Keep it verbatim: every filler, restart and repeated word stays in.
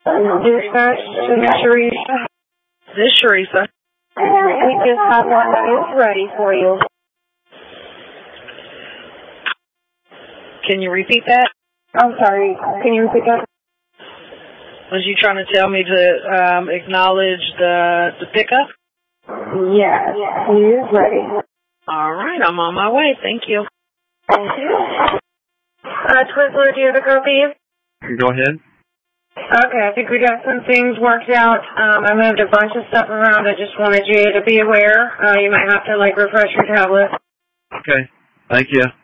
Dispatch to Miss Sharisa. This is Sharisa. We just have one that is ready for you. Can you repeat that? I'm sorry. Can you repeat that? Was you trying to tell me to um, acknowledge the the pickup? Yes, he is ready. All right, I'm on my way. Thank you. Thank you. Uh, Twizzler, do you have a copy? Go ahead. Okay, I think we got some things worked out. Um, I moved a bunch of stuff around. I just wanted you to be aware. Uh, you might have to, like, refresh your tablet. Okay. Thank you.